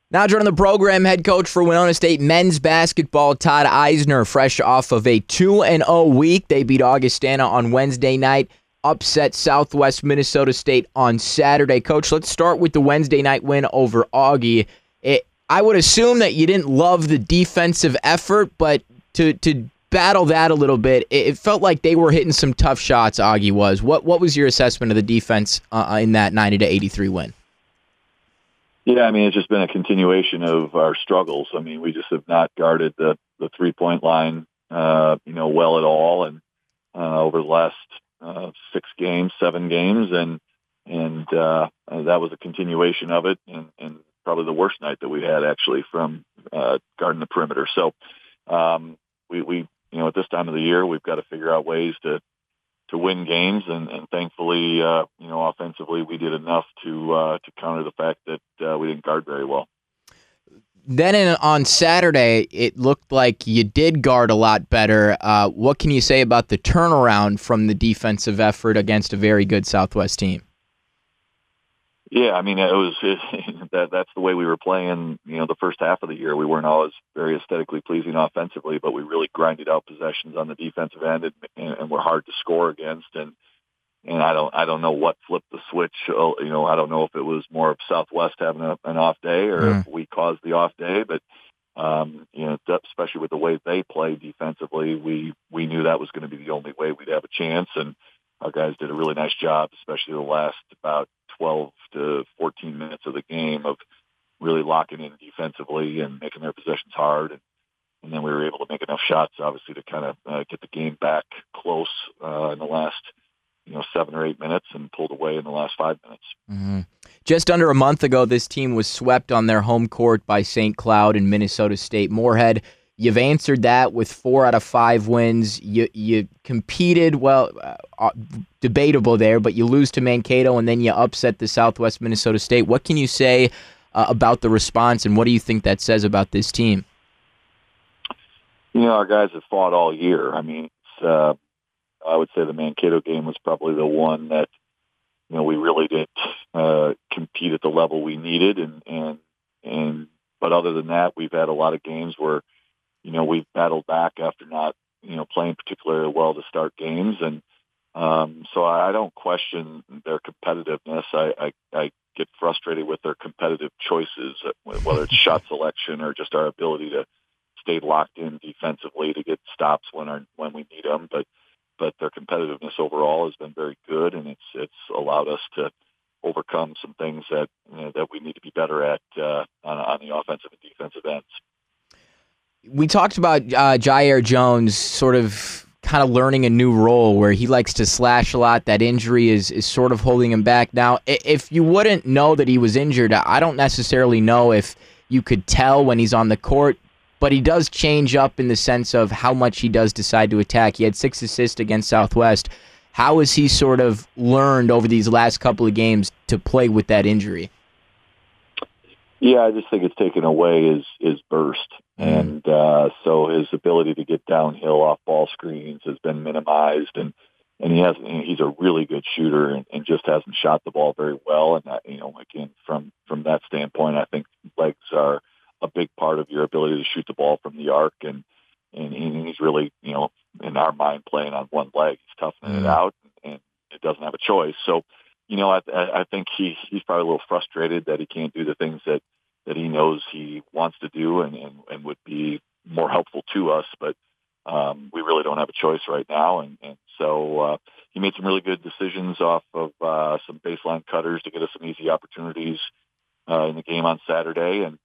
Now joining the program, head coach for Winona State men's basketball, Todd Eisner, fresh off of a 2-0 week. They beat Augustana on Wednesday night, upset Southwest Minnesota State on Saturday. Coach, let's start with the Wednesday night win over Augie. I would assume that you didn't love the defensive effort, but to battle that a little bit, it felt like they were hitting some tough shots, Augie was. What was your assessment of the defense in that 90-83 win? Yeah, I mean, it's just been a continuation of our struggles. I mean, we just have not guarded the 3-point line, well at all. And over the last 7 games, and that was a continuation of it, and probably the worst night that we had actually from guarding the perimeter. So we at this time of the year, we've got to figure out ways to win games, and thankfully, offensively, we did enough to counter the fact that we didn't guard very well. Then on Saturday, it looked like you did guard a lot better. What can you say about the turnaround from the defensive effort against a very good Southwest team? Yeah, I mean, that's the way we were playing, the first half of the year. We weren't always very aesthetically pleasing offensively, but we really grinded out possessions on the defensive end and were hard to score against. And I don't know what flipped the switch. I don't know if it was more of Southwest having an off day or if we caused the off day, but especially with the way they play defensively, we knew that was going to be the only way we'd have a chance. And our guys did a really nice job, especially the last about 12 to 14 minutes of the game, of really locking in defensively and making their possessions hard. And then we were able to make enough shots, obviously, to kind of get the game back close in the last 7 or 8 minutes, and pulled away in the last 5 minutes. Mm-hmm. Just under a month ago, this team was swept on their home court by St. Cloud and Minnesota State Moorhead. You've answered that with 4 out of 5 wins. You competed, debatable there, but you lose to Mankato and then you upset the Southwest Minnesota State. What can you say about the response, and what do you think that says about this team? Our guys have fought all year. I mean, I would say the Mankato game was probably the one that we really didn't compete at the level we needed, but other than that, we've had a lot of games where we've battled back after not, playing particularly well to start games. And so I don't question their competitiveness. I get frustrated with their competitive choices, whether it's shot selection or just our ability to stay locked in defensively to get stops when we need them. But their competitiveness overall has been very good, and it's allowed us to overcome some things that we need to be better at on the offensive and defensive ends. We talked about Jair Jones sort of kind of learning a new role where he likes to slash a lot. That injury is sort of holding him back. Now, if you wouldn't know that he was injured, I don't necessarily know if you could tell when he's on the court, but he does change up in the sense of how much he does decide to attack. He had 6 assists against Southwest. How has he sort of learned over these last couple of games to play with that injury? Yeah, I just think it's taken away his burst. And so his ability to get downhill off ball screens has been minimized. And he's a really good shooter and just hasn't shot the ball very well. And, again, from that standpoint, I think legs are a big part of your ability to shoot the ball from the arc. And he's really, in our mind, playing on one leg. He's toughening it out, and it doesn't have a choice. So, I think he's probably a little frustrated that he can't do the things that he knows he wants to do and would be more helpful to us. But we really don't have a choice right now. And so he made some really good decisions off of some baseline cutters to get us some easy opportunities in the game on Saturday. And,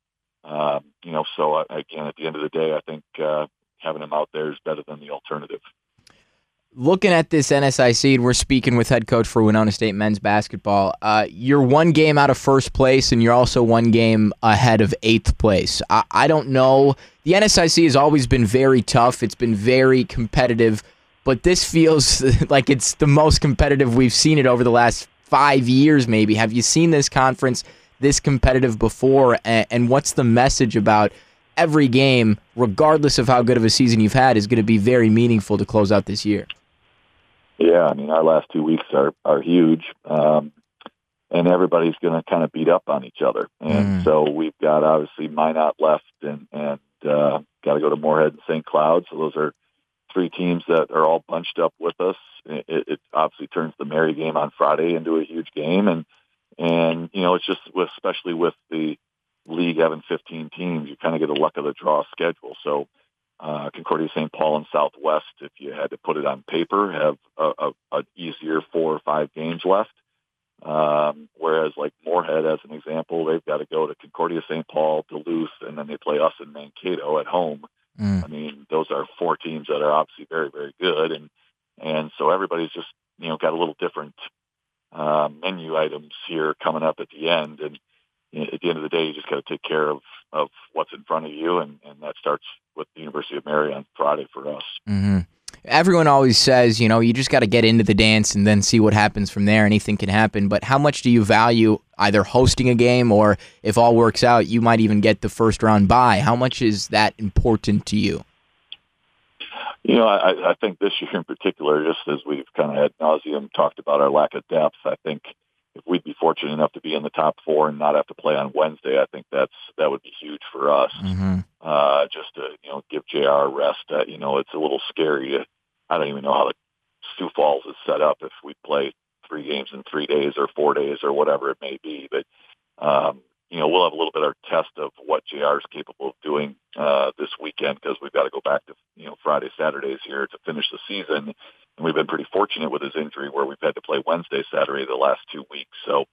so again, at the end of the day, I think having him out there is better than the alternative. Looking at this NSIC, and we're speaking with head coach for Winona State men's basketball, you're 1 game out of first place, and you're also 1 game ahead of 8th place. I don't know. The NSIC has always been very tough. It's been very competitive, but this feels like it's the most competitive we've seen it over the last 5 years maybe. Have you seen this conference this competitive before, and what's the message about every game, regardless of how good of a season you've had, is going to be very meaningful to close out this year? Yeah, I mean, our last 2 weeks are huge. and everybody's going to kind of beat up on each other. And so we've got obviously Minot left, and got to go to Moorhead and St. Cloud. So those are three teams that are all bunched up with us. It obviously turns the Mary game on Friday into a huge game, and it's just especially with the league having 15 teams, you kind of get a luck of the draw schedule. So Concordia St. Paul and Southwest, if you had to put it on paper, have an easier 4 or 5 games left. Whereas like Moorhead, as an example, they've got to go to Concordia St. Paul, Duluth, and then they play us in Mankato at home. I mean, those are 4 teams that are obviously very, very good. And so everybody's just, got a little different menu items here coming up at the end. And at the end of the day, you just got to take care of what's in front of you. And that starts with the University of Mary on Friday for us. Mm-hmm. Everyone always says, you just got to get into the dance and then see what happens from there. Anything can happen. But how much do you value either hosting a game, or if all works out, you might even get the first round bye? How much is that important to you? I think this year in particular, just as we've kind of ad nauseum talked about our lack of depth, I think if we'd be fortunate enough to be in the top 4 and not have to play on Wednesday, I think that would be huge for us. Just to give JR a rest. It's a little scary. I don't even know how the Sioux Falls is set up if we play 3 games in 3 days or 4 days or whatever it may be. But we'll have a little bit of a test of what JR is capable of doing this weekend, because we've got to go back to Friday, Saturdays here to finish the season. And we've been pretty fortunate with his injury where we've had to play Wednesday, Saturday the last 2 weeks. So,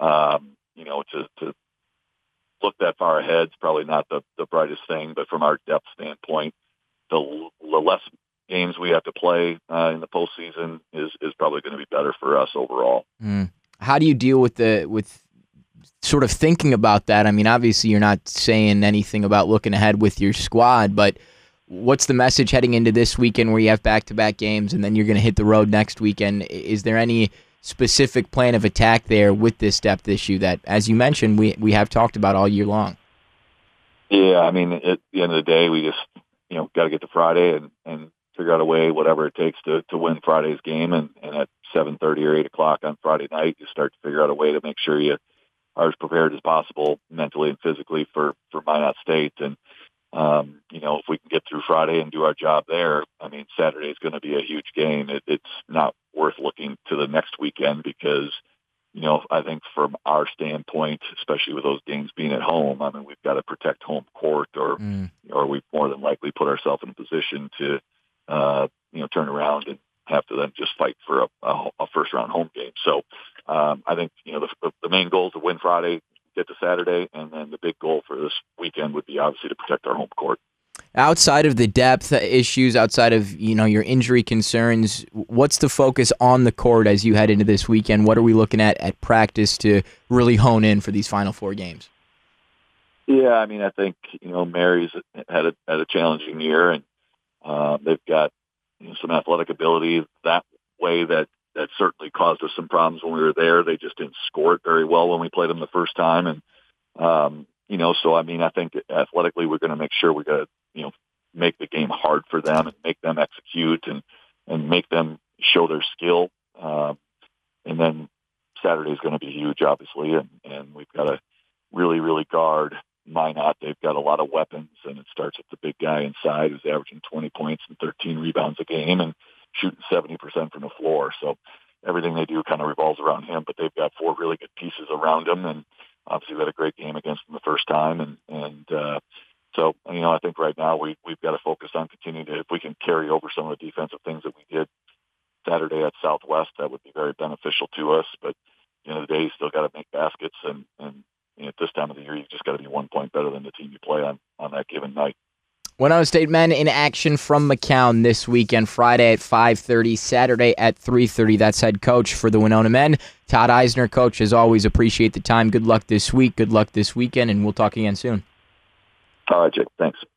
to look that far ahead is probably not the brightest thing, but from our depth standpoint, the less games we have to play in the postseason is probably going to be better for us overall. How do you deal with sort of thinking about that? I mean, obviously you're not saying anything about looking ahead with your squad, but what's the message heading into this weekend where you have back-to-back games and then you're going to hit the road next weekend? Is there any specific plan of attack there with this depth issue that, as you mentioned, we have talked about all year long? Yeah, I mean, at the end of the day, we just got to get to Friday and figure out a way, whatever it takes to win Friday's game. And at 7:30 or 8 o'clock on Friday night, you start to figure out a way to make sure you are as prepared as possible mentally and physically for Minot State. And if we can get through Friday and do our job there, I mean, Saturday is going to be a huge game. It's not worth looking to the next weekend because, I think from our standpoint, especially with those games being at home, I mean, we've got to protect home court or we've more than likely put ourselves in a position to, turn around and have to then just fight for a first-round home game. So I think, the main goal is to win Friday, get to Saturday, and then the big goal for this weekend would be obviously to protect our home court. Outside of the depth issues, outside of your injury concerns, what's the focus on the court as you head into this weekend? What are we looking at practice to really hone in for these final 4 games? Yeah, I mean, I think Mary's had a challenging year, and they've got some athletic ability that way that certainly caused us some problems when we were there. They just didn't score it very well when we played them the first time, and so I mean, I think athletically we're going to make sure we're going to make the game hard for them and make them execute and make them show their skill. And then Saturday is going to be huge, obviously, and we've got to really, really guard Minot. They've got a lot of weapons, and it starts with the big guy inside who's averaging 20 points and 13 rebounds a game and shooting 70% from the floor. So everything they do kind of revolves around him, but they've got 4 really good pieces around him, and obviously we had a great game against them the first time. So, I think right now we've got to focus on continuing to, if we can carry over some of the defensive things that we did Saturday at Southwest, that would be very beneficial to us. But at the end of the day, you still got to make baskets, and at this time of the year, you just got to be 1 point better than the team you play on that given night. Winona State men in action from McCown this weekend, Friday at 5:30, Saturday at 3:30. That's head coach for the Winona men, Todd Eisner. Coach, as always, appreciate the time. Good luck this week. Good luck this weekend, and we'll talk again soon. All right, Jake. Thanks.